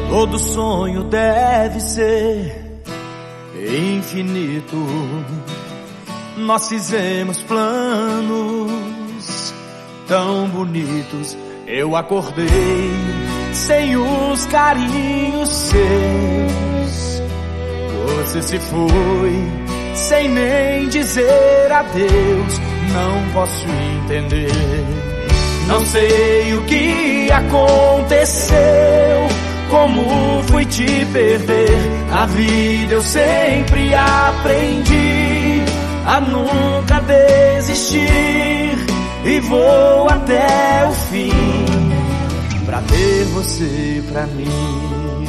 Todo sonho deve ser infinito. Nós fizemos planos tão bonitos. Eu acordei sem os carinhos seus. Você se foi sem nem dizer adeus. Não posso entender. Não sei o que aconteceu, como fui te perder. Na vida eu sempre aprendi a nunca desistir, e vou até o fim pra ter você pra mim.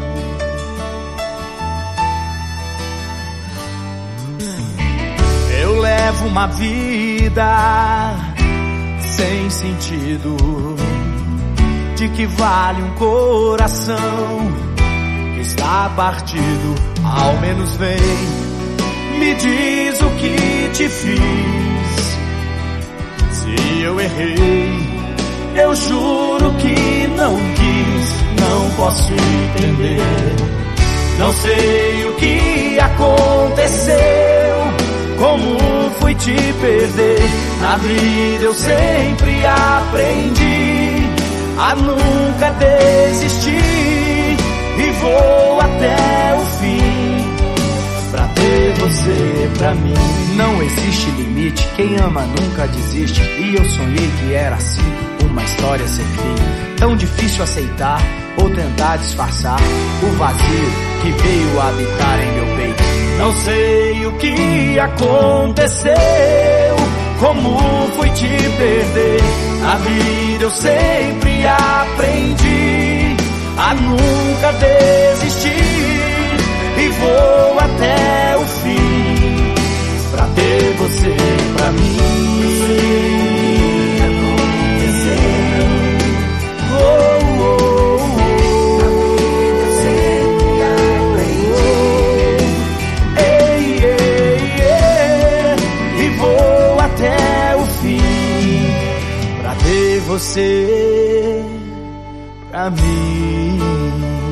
Eu levo uma vida sem sentido. De que vale um coração que está partido? Ao menos vem, me diz o que te fiz. Se eu errei, eu juro que não quis. Não posso entender. Não sei o que aconteceu, como fui te perder. Na vida eu sempre aprendi a nunca desistir, e vou até o fim pra ter você pra mim. Não existe limite, quem ama nunca desiste. E eu sonhei que era assim, uma história sem fim. Tão difícil aceitar ou tentar disfarçar o vazio que veio habitar em meu peito. Não sei o que aconteceu, como fui te perder. Na vida eu sempre aprendi a nunca desistir, e vou até o fim pra ter você pra mim. Você pra mim.